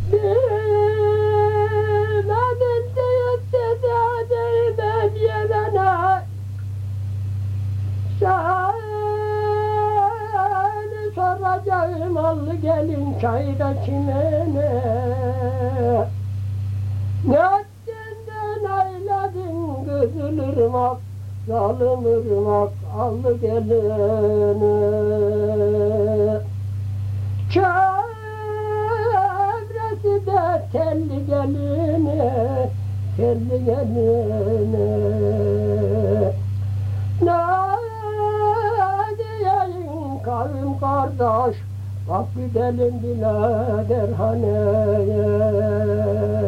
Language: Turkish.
Bilmedin deyip de değmem yemene. Seni soracağım allı gelin çayda kimene. Ne ettiğinden eyledin kızıl ırmak, zalim ırmak allı gelini. Çevresi de telli gelini, telli gelini. Ne diyeyim kavim kardeş, bak gidelim birader haneye.